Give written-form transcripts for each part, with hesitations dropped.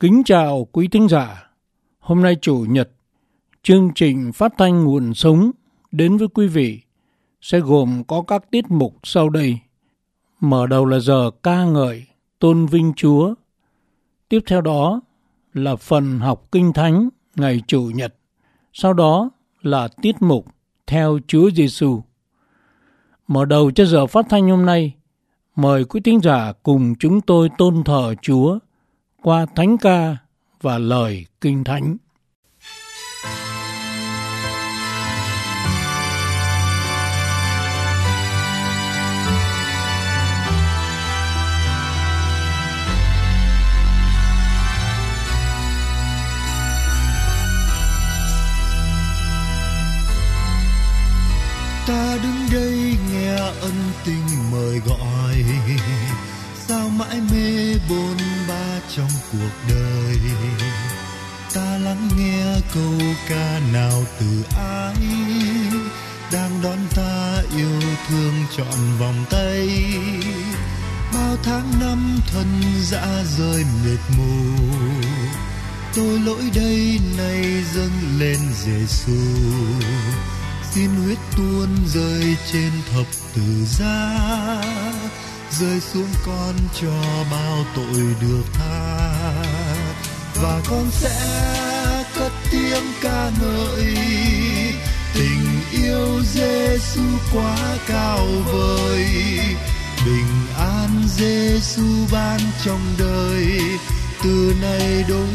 Kính chào quý thính giả. Hôm nay Chủ nhật, chương trình phát thanh nguồn sống đến với quý vị sẽ gồm có các tiết mục sau đây. Mở đầu là giờ ca ngợi tôn vinh Chúa. Tiếp theo đó là phần học Kinh Thánh ngày Chủ nhật. Sau đó là tiết mục theo Chúa Giêsu. Mở đầu cho giờ phát thanh hôm nay, mời quý thính giả cùng chúng tôi tôn thờ Chúa qua thánh ca và lời Kinh Thánh. Ta đứng đây nghe ân tình mời gọi, sao mãi mê bôn ba trong cuộc đời. Ta lắng nghe câu ca nào từ ai đang đón ta yêu thương trọn vòng tay. Bao tháng năm thân dã rời mệt mù, tôi lỗi đây nay dâng lên Giêsu. Xin huyết tuôn rơi trên thập tự giá, rơi xuống con cho bao tội được tha. Và con sẽ cất tiếng ca ngợi tình yêu Giêsu quá cao vời. Bình an Giêsu ban trong đời, từ nay đổi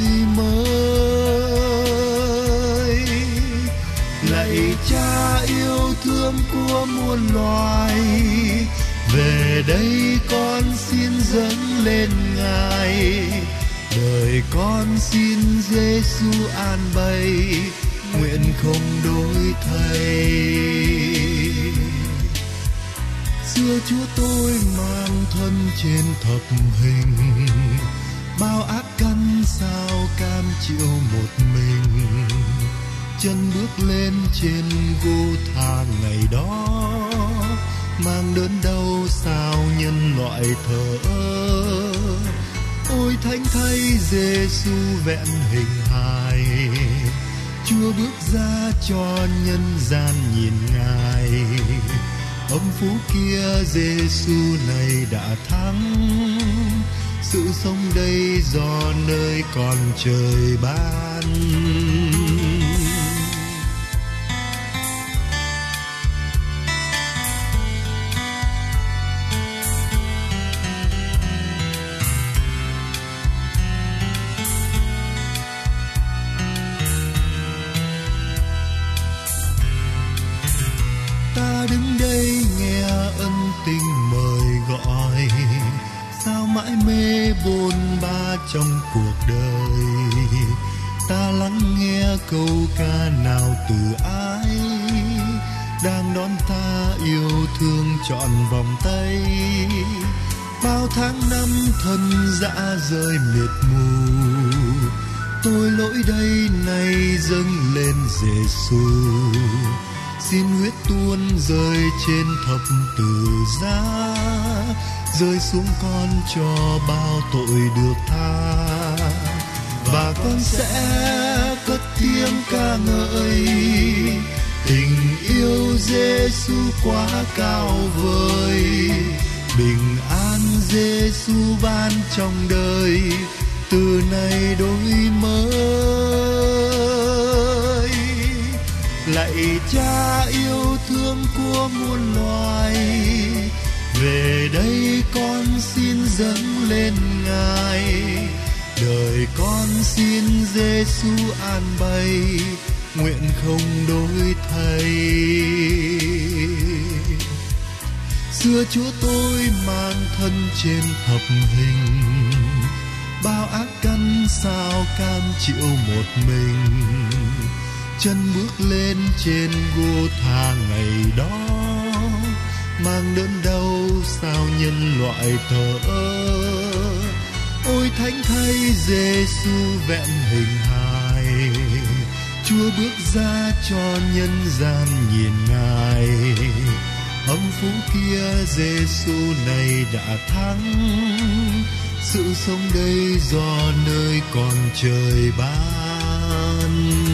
mới. Lạy Cha yêu thương của muôn loài, về đây con xin dâng lên Ngài. Đời con xin Giêsu an bày, nguyện không đổi thay. Xưa Chúa tôi mang thân trên thập hình, bao ác căn sao cam chịu một mình. Chân bước lên trên gô tha ngày đó, mang đớn đau sao nhân loại thờ ơ. Ôi thánh thay Giêsu vẹn hình hài, Chúa bước ra cho nhân gian nhìn Ngài. Âm phú kia Giêsu này đã thắng, sự sống đây do nơi còn trời ban. Đứng đây nghe ân tình mời gọi, sao mãi mê bôn ba trong cuộc đời. Ta lắng nghe câu ca nào từ ai đang đón ta yêu thương trọn vòng tay. Bao tháng năm thân dã rời mệt mù, tôi lỗi đây nay dâng lên Giêsu. Xin huyết tuôn rơi trên thập tự giá, rơi xuống con cho bao tội được tha. Và con sẽ cất tiếng ca ngợi tình yêu Giêsu quá cao vời. Bình an Giêsu ban trong đời, từ nay đổi mới. Lạy Cha yêu thương của muôn loài, về đây con xin dâng lên Ngài. Đời con xin Giêsu an bày, nguyện không đổi thay. Xưa Chúa tôi mang thân trên thập hình, bao ác căn sao cam chịu một mình. Chân bước lên trên gô tha ngày đó, mang đớn đau sao nhân loại thờ ơ. Ôi thánh thay Giêsu vẹn hình hài, Chúa bước ra cho nhân gian nhìn Ngài. Âm phú kia Giêsu này đã thắng, sự sống đây do nơi còn trời ban.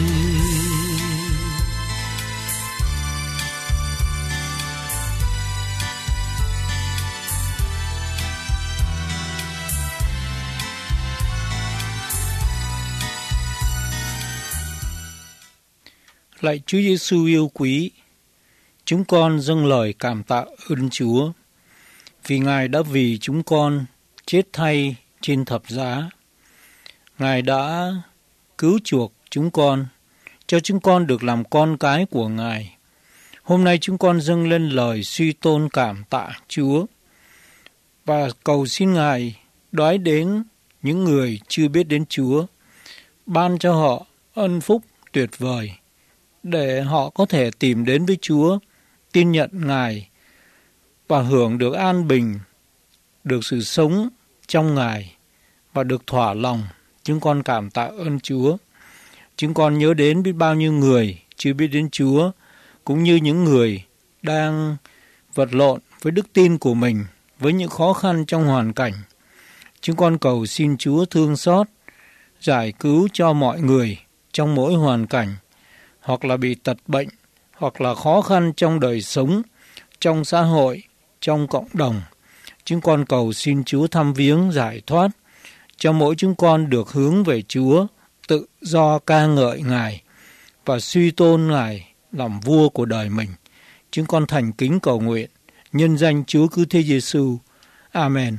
Lạy Chúa Giêsu yêu quý, chúng con dâng lời cảm tạ ơn Chúa vì Ngài đã vì chúng con chết thay trên thập giá. Ngài đã cứu chuộc chúng con, cho chúng con được làm con cái của Ngài. Hôm nay chúng con dâng lên lời suy tôn cảm tạ Chúa và cầu xin Ngài đoái đến những người chưa biết đến Chúa, ban cho họ ân phúc tuyệt vời để họ có thể tìm đến với Chúa, tin nhận Ngài và hưởng được an bình, được sự sống trong Ngài và được thỏa lòng. Chúng con cảm tạ ơn Chúa. Chúng con nhớ đến biết bao nhiêu người chưa biết đến Chúa, cũng như những người đang vật lộn với đức tin của mình, với những khó khăn trong hoàn cảnh. Chúng con cầu xin Chúa thương xót, giải cứu cho mọi người trong mỗi hoàn cảnh, hoặc là bị tật bệnh, hoặc là khó khăn trong đời sống, trong xã hội, trong cộng đồng. Chúng con cầu xin Chúa thăm viếng giải thoát, cho mỗi chúng con được hướng về Chúa, tự do ca ngợi Ngài và suy tôn Ngài làm vua của đời mình. Chúng con thành kính cầu nguyện nhân danh Chúa Cứu Thế Giêsu. Amen.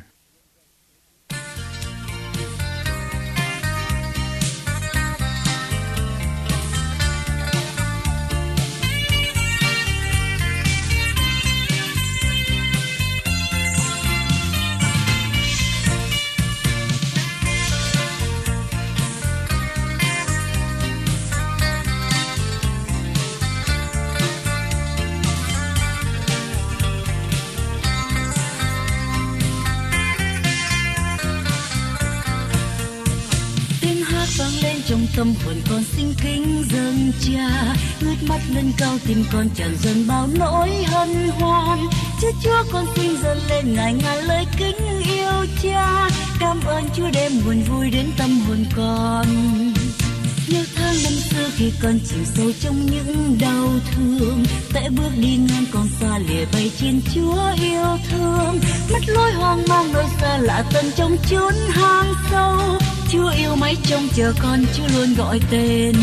Trong tâm hồn con xin kính dâng Cha, ngước mắt lên cao tim con tràn dâng bao nỗi hân hoan. Chúa con xin dâng lên ngài ngàn lời kính yêu Cha, cảm ơn Chúa đem nguồn vui đến tâm hồn con. Nhớ tháng năm xưa khi con chìm sâu trong những đau thương, tẽ bước đi ngang con xa lìa bay trên Chúa yêu thương. Mất lối hoang mang nơi xa lạ tận trong chốn hang sâu, Chúa yêu mãi trông chờ con, Chúa luôn gọi tên.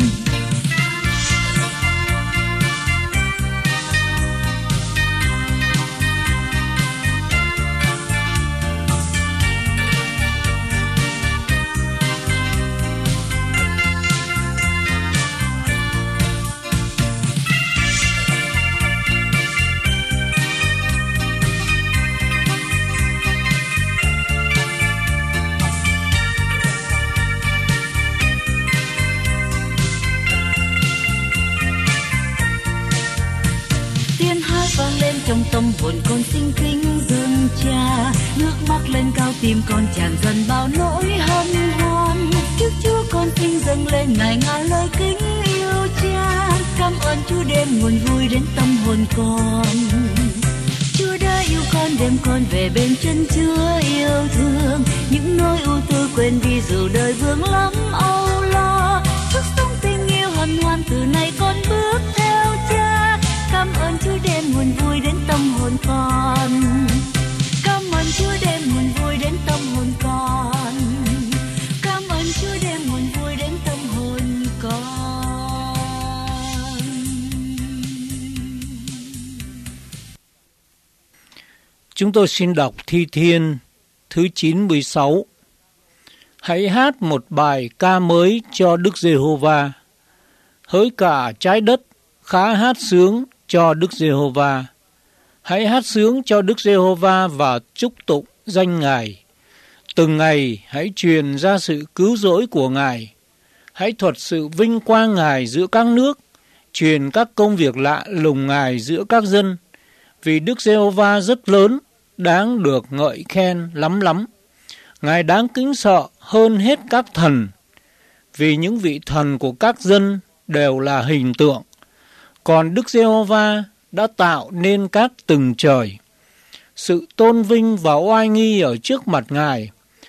Trong tâm hồn con xin kính dâng Cha, nước mắt lên cao tim con tràn dần bao nỗi hân hoan. Trước Chúa con xin dâng lên ngài ngàn lời kính yêu Cha, cảm ơn Chúa đem nguồn vui đến tâm hồn con. Chúa đã yêu con đem con về bên chân Chúa yêu thương, những nỗi ưu tư quên đi dù đời vương lắm âu lo. Sức sống tình yêu hân hoan từ nay con bước theo Cha, cảm ơn Chúa đem nguồn vui đến tâm hồn con. Cảm ơn Chúa đem nguồn vui đến tâm hồn con. Cảm ơn Chúa đem nguồn vui đến tâm hồn con. Chúng tôi xin đọc Thi Thiên thứ 96. Hãy hát một bài ca mới cho Đức Giê-hô-va. Hỡi cả trái đất, khá hát sướng cho Đức Giê-hô-va. Hãy hát sướng cho Đức Giê-hô-va và chúc tụng danh Ngài. Từng ngày hãy truyền ra sự cứu rỗi của Ngài. Hãy thuật sự vinh quang Ngài giữa các nước, truyền các công việc lạ lùng Ngài giữa các dân. Vì Đức Giê-hô-va rất lớn, đáng được ngợi khen lắm lắm. Ngài đáng kính sợ hơn hết các thần, vì những vị thần của các dân đều là hình tượng. Còn Đức Giê-hô-va đã tạo nên các tầng trời. Sự tôn vinh và oai nghi ở trước mặt Ngài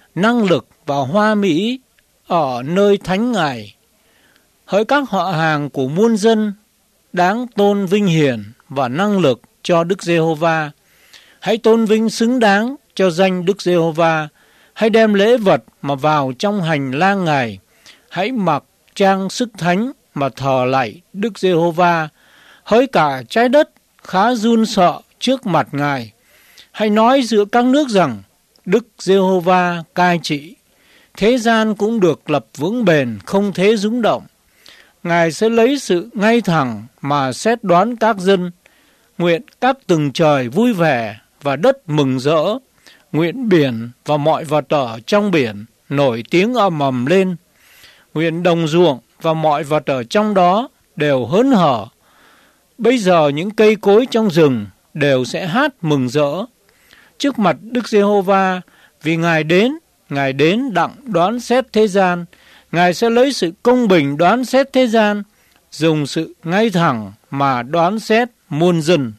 năng lực và hoa mỹ ở nơi thánh Ngài. Hỡi các họ hàng của muôn dân đáng tôn vinh hiển và năng lực cho Đức Giê-hô-va, hãy tôn vinh xứng đáng cho danh Đức Giê-hô-va. Hãy đem lễ vật mà vào trong hành lang Ngài. Hãy mặc trang sức thánh mà thờ lạy Đức Giê-hô-va. Hỡi cả trái đất khá run sợ trước mặt Ngài. Hãy nói giữa các nước rằng Đức Giê-hô-va cai trị. Thế gian cũng được lập vững bền, không thể rúng động. Ngài sẽ lấy sự ngay thẳng mà xét đoán các dân. Nguyện các tầng trời vui vẻ và đất mừng rỡ. Nguyện biển và mọi vật ở trong biển nổi tiếng ầm ầm lên. Nguyện đồng ruộng và mọi vật ở trong đó đều hớn hở. Bây giờ những cây cối trong rừng đều sẽ hát mừng rỡ trước mặt Đức Giê-hô-va, vì Ngài đến đặng đoán xét thế gian. Ngài sẽ lấy sự công bình đoán xét thế gian, dùng sự ngay thẳng mà đoán xét muôn dân.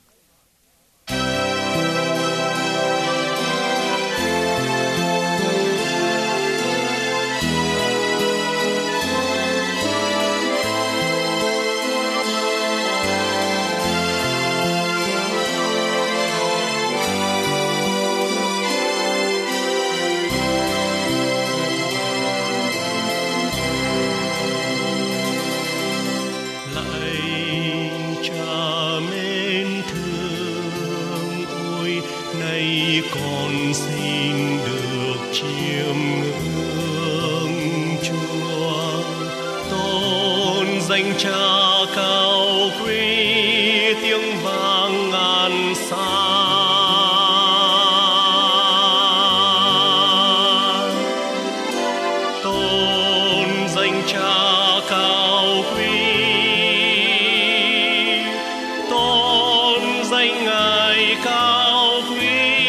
Con xin được chiêm ngưỡng Chúa, tôn danh Cha cao quý, tiếng vang ngàn xa. Tôn danh Cha cao quý, tôn danh Ngài cao quý.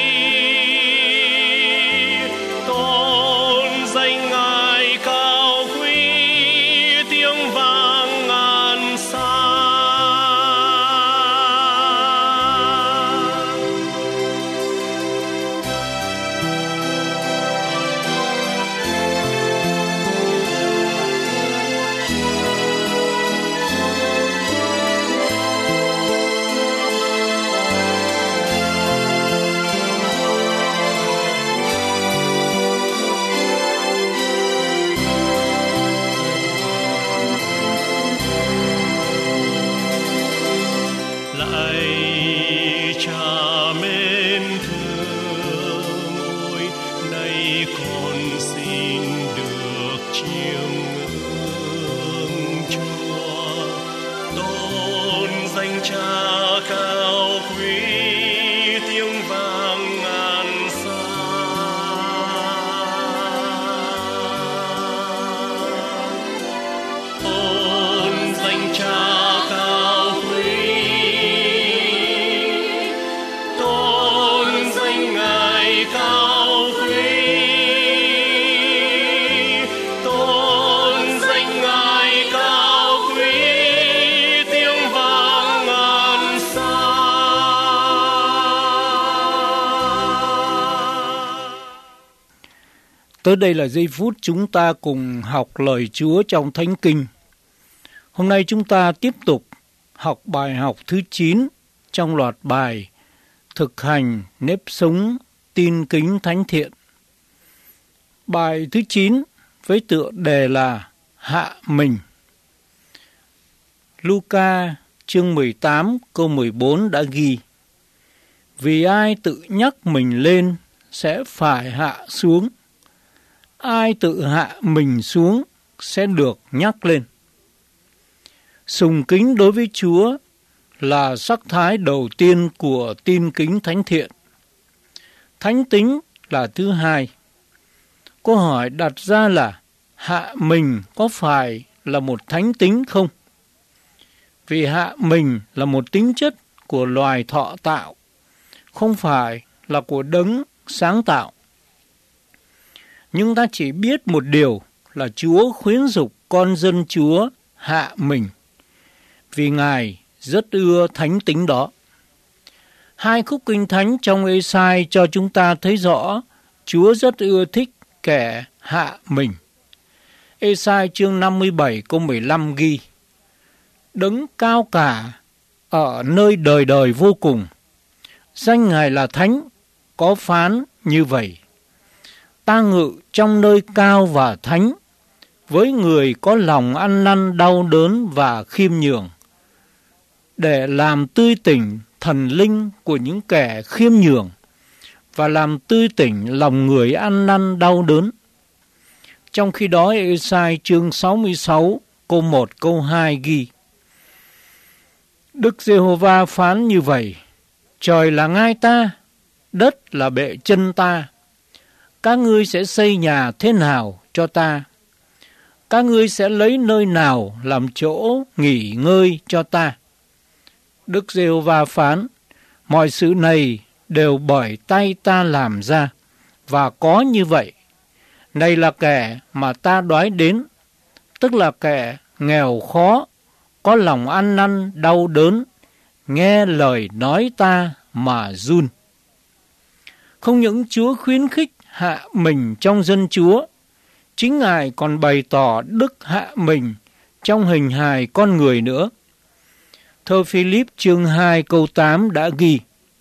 Tới đây là giây phút chúng ta cùng học lời Chúa trong Thánh Kinh. Hôm nay chúng ta tiếp tục học bài học thứ 9 trong loạt bài Thực hành nếp sống tin kính thánh thiện. Bài thứ 9 với tựa đề là Hạ mình. Luca chương 18 câu 14 đã ghi: Vì ai tự nhắc mình lên sẽ phải hạ xuống, ai tự hạ mình xuống sẽ được nhắc lên. Sùng kính đối với Chúa là sắc thái đầu tiên của tin kính thánh thiện. Thánh tính là thứ hai. Câu hỏi đặt ra là hạ mình có phải là một thánh tính không? Vì hạ mình là một tính chất của loài thọ tạo, không phải là của đấng sáng tạo. Nhưng ta chỉ biết một điều là Chúa khuyến dục con dân Chúa hạ mình, vì Ngài rất ưa thánh tính đó. Hai khúc kinh thánh trong Ê-sai cho chúng ta thấy rõ Chúa rất ưa thích kẻ hạ mình. Ê-sai chương 57 câu 15 ghi: Đấng cao cả ở nơi đời đời vô cùng, danh Ngài là Thánh, có phán như vậy: Ta ngự trong nơi cao và thánh, với người có lòng ăn năn đau đớn và khiêm nhường, để làm tươi tỉnh thần linh của những kẻ khiêm nhường, và làm tươi tỉnh lòng người ăn năn đau đớn. Trong khi đó, Ê-sai chương 66 câu 1 câu 2 ghi: Đức Giê-hô-va phán như vậy: Trời là ngai ta, đất là bệ chân ta. Các ngươi sẽ xây nhà thế nào cho ta? Các ngươi sẽ lấy nơi nào làm chỗ nghỉ ngơi cho ta? Đức Giê-hô-va phán: Mọi sự này đều bởi tay ta làm ra, và có như vậy. Này là kẻ mà ta đoái đến, tức là kẻ nghèo khó, có lòng ăn năn đau đớn, nghe lời nói ta mà run. Không những Chúa khuyến khích hạ mình trong dân Chúa, chính Ngài còn bày tỏ đức hạ mình trong hình hài con người nữa. Thơ Philip chương 2 câu 8 đã ghi: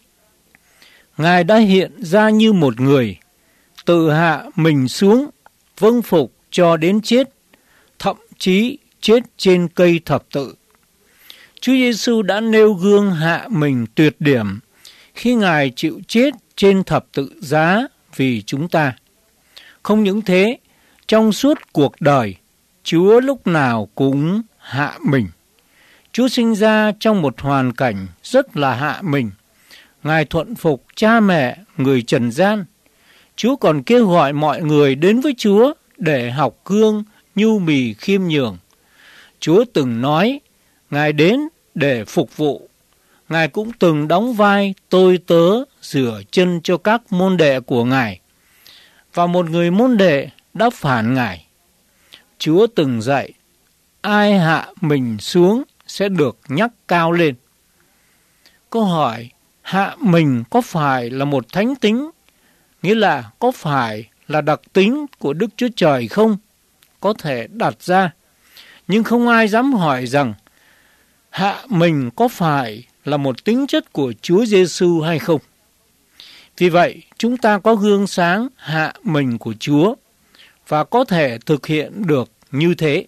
Ngài đã hiện ra như một người, tự hạ mình xuống, vâng phục cho đến chết, thậm chí chết trên cây thập tự. Chúa Giêsu đã nêu gương hạ mình tuyệt điểm khi Ngài chịu chết trên thập tự giá vì chúng ta. Không những thế, trong suốt cuộc đời, Chúa lúc nào cũng hạ mình. Chúa sinh ra trong một hoàn cảnh rất là hạ mình. Ngài thuận phục cha mẹ người trần gian. Chúa còn kêu gọi mọi người đến với Chúa để học gương nhu mì khiêm nhường. Chúa từng nói Ngài đến để phục vụ. Ngài cũng từng đóng vai tôi tớ rửa chân cho các môn đệ của Ngài. Và một người môn đệ đã phản Ngài. Chúa từng dạy ai hạ mình xuống sẽ được nhắc cao lên. Câu hỏi hạ mình có phải là một thánh tính, nghĩa là có phải là đặc tính của Đức Chúa Trời không? Có thể đặt ra, nhưng không ai dám hỏi rằng hạ mình có phải là một tính chất của Chúa Giêsu hay không. Vì vậy, chúng ta có gương sáng hạ mình của Chúa và có thể thực hiện được như thế.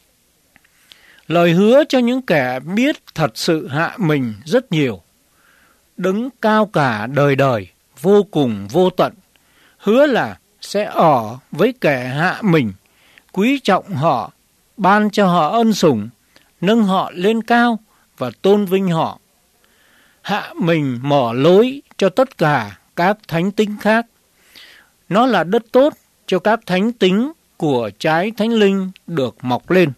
Lời hứa cho những kẻ biết thật sự hạ mình rất nhiều. Đấng cao cả đời đời, vô cùng vô tận, hứa là sẽ ở với kẻ hạ mình, quý trọng họ, ban cho họ ân sủng, nâng họ lên cao và tôn vinh họ. Hạ mình mở lối cho tất cả các thánh tính khác. Nó là đất tốt cho các thánh tính của trái thánh linh được mọc lên.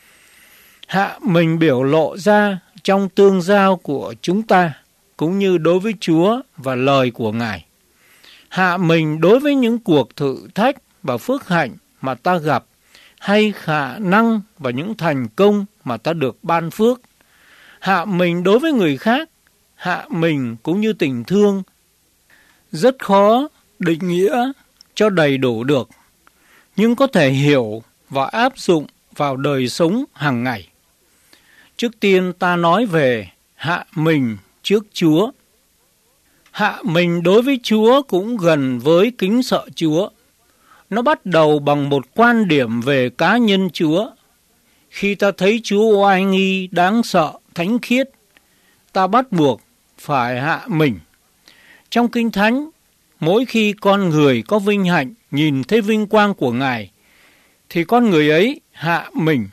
Hạ mình biểu lộ ra trong tương giao của chúng ta, cũng như đối với Chúa và lời của Ngài. Hạ mình đối với những cuộc thử thách và phước hạnh mà ta gặp, hay khả năng và những thành công mà ta được ban phước. Hạ mình đối với người khác, hạ mình cũng như tình thương, rất khó định nghĩa cho đầy đủ được, nhưng có thể hiểu và áp dụng vào đời sống hàng ngày. Trước tiên ta nói về hạ mình trước Chúa. Hạ mình đối với Chúa cũng gần với kính sợ Chúa. Nó bắt đầu bằng một quan điểm về cá nhân Chúa. Khi ta thấy Chúa oai nghi, đáng sợ, thánh khiết, ta bắt buộc phải hạ mình. Trong Kinh Thánh, mỗi khi con người có vinh hạnh nhìn thấy vinh quang của Ngài, thì con người ấy hạ mình.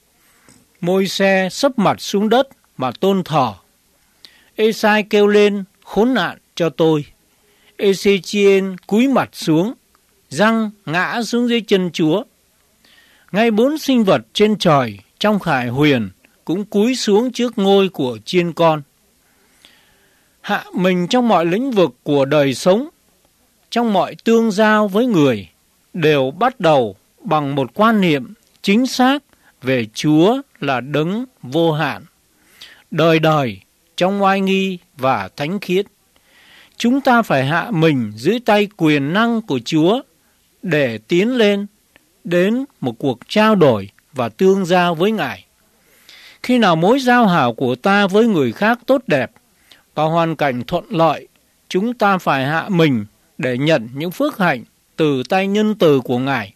Môi-se sấp mặt xuống đất mà tôn thờ. Ê-sai kêu lên khốn nạn cho tôi. Ê-xê-chi-ên cúi mặt xuống, răng ngã xuống dưới chân Chúa. Ngay 4 sinh vật trên trời trong khải huyền cũng cúi xuống trước ngôi của chiên con. Hạ mình trong mọi lĩnh vực của đời sống, trong mọi tương giao với người, đều bắt đầu bằng một quan niệm chính xác về Chúa là đấng vô hạn, đời đời trong oai nghi và thánh khiết. Chúng ta phải hạ mình dưới tay quyền năng của Chúa để tiến lên đến một cuộc trao đổi và tương giao với Ngài. Khi nào mối giao hảo của ta với người khác tốt đẹp và hoàn cảnh thuận lợi, chúng ta phải hạ mình để nhận những phước hạnh từ tay nhân từ của Ngài.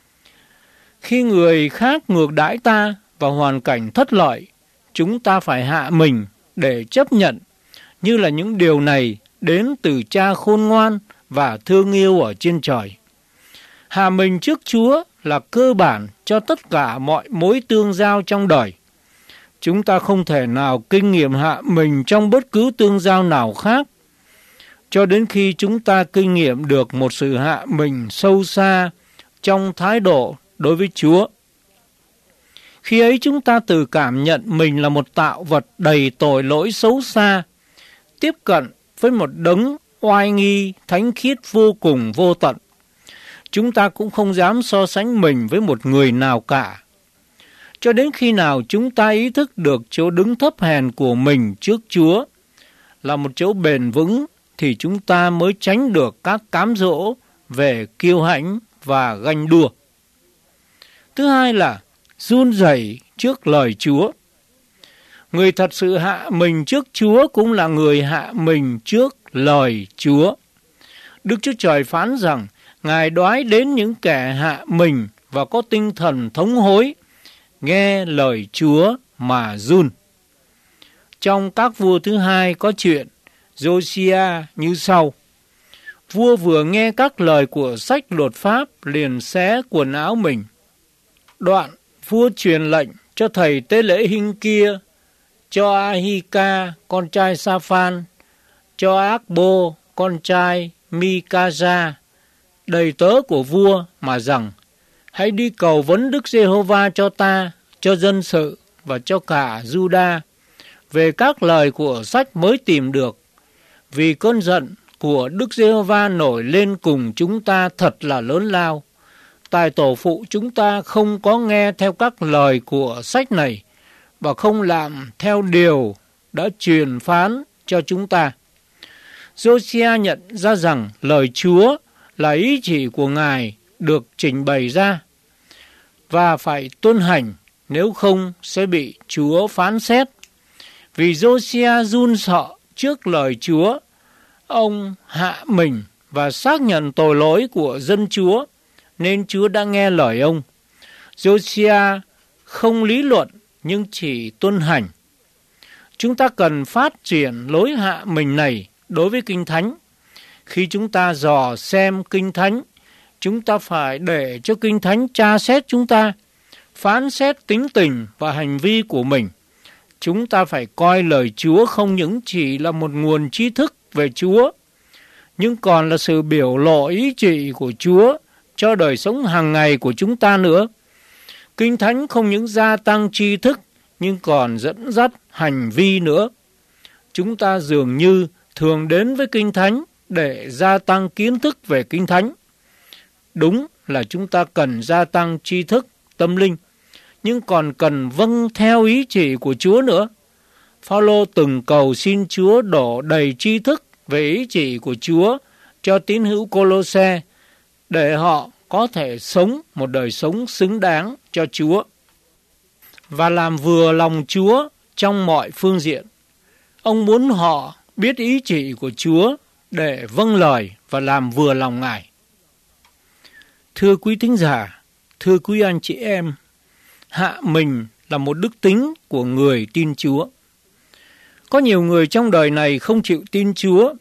Khi người khác ngược đãi ta và hoàn cảnh thất lợi, chúng ta phải hạ mình để chấp nhận, như là những điều này đến từ Cha khôn ngoan và thương yêu ở trên trời. Hạ mình trước Chúa là cơ bản cho tất cả mọi mối tương giao trong đời. Chúng ta không thể nào kinh nghiệm hạ mình trong bất cứ tương giao nào khác, cho đến khi chúng ta kinh nghiệm được một sự hạ mình sâu xa trong thái độ đối với Chúa. Khi ấy chúng ta tự cảm nhận mình là một tạo vật đầy tội lỗi xấu xa, tiếp cận với một đấng oai nghi, thánh khiết vô cùng vô tận. Chúng ta cũng không dám so sánh mình với một người nào cả. Cho đến khi nào chúng ta ý thức được chỗ đứng thấp hèn của mình trước Chúa là một chỗ bền vững, thì chúng ta mới tránh được các cám dỗ về kiêu hãnh và ganh đua. Thứ hai là run rẩy trước lời Chúa. Người thật sự hạ mình trước Chúa cũng là người hạ mình trước lời Chúa. Đức Chúa Trời phán rằng Ngài đoái đến những kẻ hạ mình và có tinh thần thống hối, nghe lời Chúa mà run. Trong Các Vua thứ hai có chuyện Josiah như sau. Vua vừa nghe các lời của sách luật pháp liền xé quần áo mình. Đoạn vua truyền lệnh cho thầy tế lễ Hinh-kia, cho Ahika con trai Sa-phan, cho Ác-bô con trai Mi-ca-gia, đầy tớ của vua mà rằng: hãy đi cầu vấn Đức Giê-hô-va cho ta, cho dân sự và cho cả Giu-đa về các lời của sách mới tìm được, vì cơn giận của Đức Giê-hô-va nổi lên cùng chúng ta thật là lớn lao. Tại tổ phụ chúng ta không có nghe theo các lời của sách này và không làm theo điều đã truyền phán cho chúng ta. Josiah nhận ra rằng lời Chúa là ý chỉ của Ngài được trình bày ra và phải tuân hành, nếu không sẽ bị Chúa phán xét. Vì Josiah run sợ trước lời Chúa, ông hạ mình và xác nhận tội lỗi của dân Chúa, nên Chúa đã nghe lời ông. Josiah không lý luận nhưng chỉ tuân hành. Chúng ta cần phát triển lối hạ mình này đối với Kinh Thánh. Khi chúng ta dò xem Kinh Thánh, chúng ta phải để cho Kinh Thánh tra xét chúng ta, phán xét tính tình và hành vi của mình. Chúng ta phải coi lời Chúa không những chỉ là một nguồn tri thức về Chúa, nhưng còn là sự biểu lộ ý chỉ của Chúa cho đời sống hàng ngày của chúng ta nữa. Kinh Thánh không những gia tăng tri thức, nhưng còn dẫn dắt hành vi nữa. Chúng ta dường như thường đến với Kinh Thánh để gia tăng kiến thức về Kinh Thánh. Đúng là chúng ta cần gia tăng tri thức tâm linh, nhưng còn cần vâng theo ý chỉ của Chúa nữa. Phao-lô từng cầu xin Chúa đổ đầy tri thức về ý chỉ của Chúa cho tín hữu Cô-lô-se để họ có thể sống một đời sống xứng đáng cho Chúa và làm vừa lòng Chúa trong mọi phương diện. Ông muốn họ biết ý chỉ của Chúa để vâng lời và làm vừa lòng Ngài. Thưa quý thính giả, thưa quý anh chị em, hạ mình là một đức tính của người tin Chúa. Có nhiều người trong đời này không chịu tin Chúa,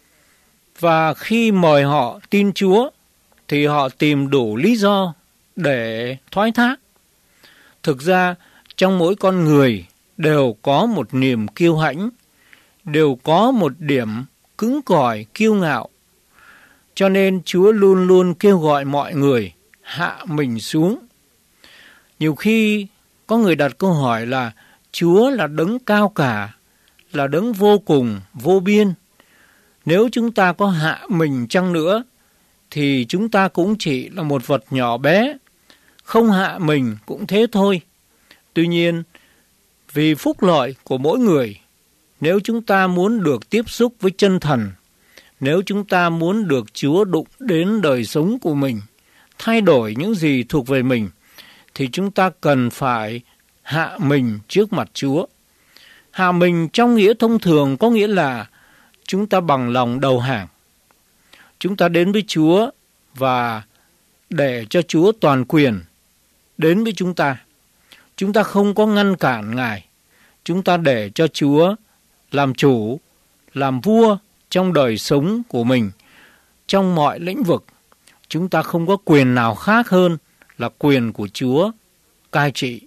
và khi mời họ tin Chúa thì họ tìm đủ lý do để thoái thác. Thực ra, trong mỗi con người đều có một niềm kiêu hãnh, đều có một điểm cứng cỏi kiêu ngạo. Cho nên Chúa luôn luôn kêu gọi mọi người hạ mình xuống. Nhiều khi có người đặt câu hỏi là Chúa là đấng cao cả, là đấng vô cùng, vô biên. Nếu chúng ta có hạ mình chăng nữa, thì chúng ta cũng chỉ là một vật nhỏ bé, không hạ mình cũng thế thôi. Tuy nhiên, vì phúc lợi của mỗi người, nếu chúng ta muốn được tiếp xúc với chân thần, nếu chúng ta muốn được Chúa đụng đến đời sống của mình, thay đổi những gì thuộc về mình, thì chúng ta cần phải hạ mình trước mặt Chúa. Hạ mình trong nghĩa thông thường có nghĩa là chúng ta bằng lòng đầu hàng. Chúng ta đến với Chúa và để cho Chúa toàn quyền đến với chúng ta. Chúng ta không có ngăn cản Ngài. Chúng ta để cho Chúa làm chủ, làm vua trong đời sống của mình, trong mọi lĩnh vực. Chúng ta không có quyền nào khác hơn là quyền của Chúa cai trị.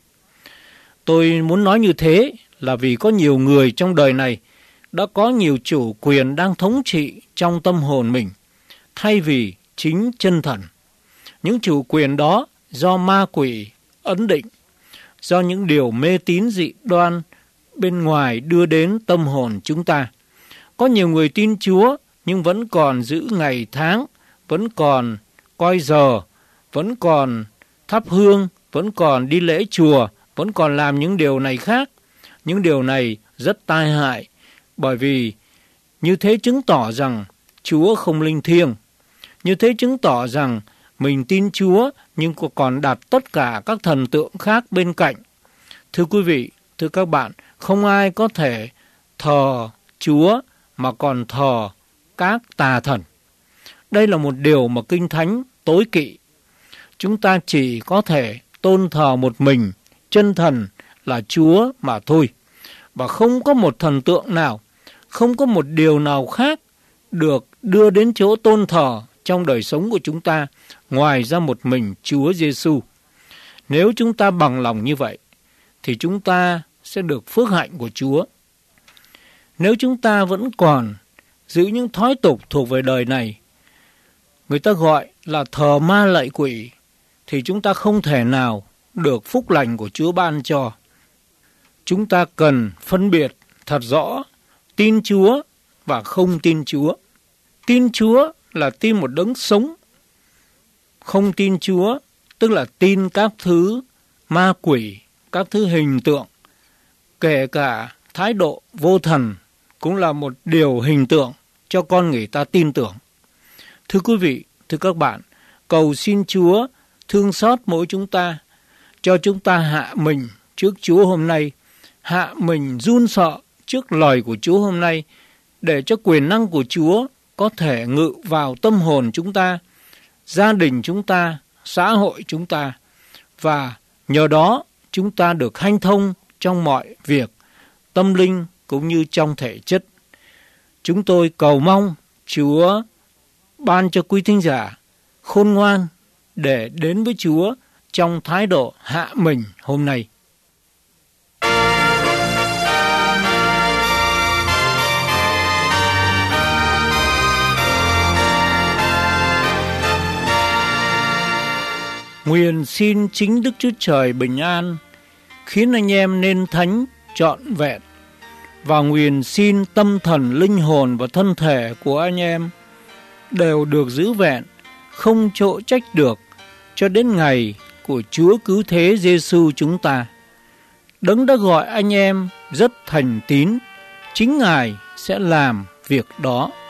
Tôi muốn nói như thế là vì có nhiều người trong đời này đã có nhiều chủ quyền đang thống trị trong tâm hồn mình, thay vì chính chân thần. Những chủ quyền đó do ma quỷ ấn định, do những điều mê tín dị đoan bên ngoài đưa đến tâm hồn chúng ta. Có nhiều người tin Chúa nhưng vẫn còn giữ ngày tháng, vẫn còn coi giờ, vẫn còn thắp hương, vẫn còn đi lễ chùa, vẫn còn làm những điều này khác. Những điều này rất tai hại, bởi vì như thế chứng tỏ rằng Chúa không linh thiêng. Như thế chứng tỏ rằng mình tin Chúa nhưng còn đặt tất cả các thần tượng khác bên cạnh. Thưa quý vị, thưa các bạn, không ai có thể thờ Chúa mà còn thờ các tà thần. Đây là một điều mà Kinh Thánh tối kỵ. Chúng ta chỉ có thể tôn thờ một mình chân thần là Chúa mà thôi. Và không có một thần tượng nào, không có một điều nào khác được đưa đến chỗ tôn thờ trong đời sống của chúng ta ngoài ra một mình Chúa Giêsu. Nếu chúng ta bằng lòng như vậy thì chúng ta sẽ được phước hạnh của Chúa. Nếu chúng ta vẫn còn giữ những thói tục thuộc về đời này, người ta gọi là thờ ma lạy quỷ, thì chúng ta không thể nào được phúc lành của Chúa ban cho. Chúng ta cần phân biệt thật rõ tin Chúa và không tin Chúa. Tin Chúa là tin một đấng sống. Không tin Chúa tức là tin các thứ ma quỷ, các thứ hình tượng. Kể cả thái độ vô thần cũng là một điều hình tượng cho con người ta tin tưởng. Thưa quý vị, thưa các bạn, cầu xin Chúa thương xót mỗi chúng ta, cho chúng ta hạ mình trước Chúa hôm nay, hạ mình run sợ trước lời của Chúa hôm nay, để cho quyền năng của Chúa có thể ngự vào tâm hồn chúng ta, gia đình chúng ta, xã hội chúng ta, và nhờ đó chúng ta được hanh thông trong mọi việc, tâm linh cũng như trong thể chất. Chúng tôi cầu mong Chúa ban cho quý thính giả khôn ngoan để đến với Chúa trong thái độ hạ mình hôm nay. Nguyện xin chính Đức Chúa Trời bình an, khiến anh em nên thánh trọn vẹn, và nguyện xin tâm thần, linh hồn và thân thể của anh em đều được giữ vẹn, không chỗ trách được, cho đến ngày của Chúa Cứu Thế Giêsu chúng ta. Đấng đã gọi anh em rất thành tín, chính Ngài sẽ làm việc đó.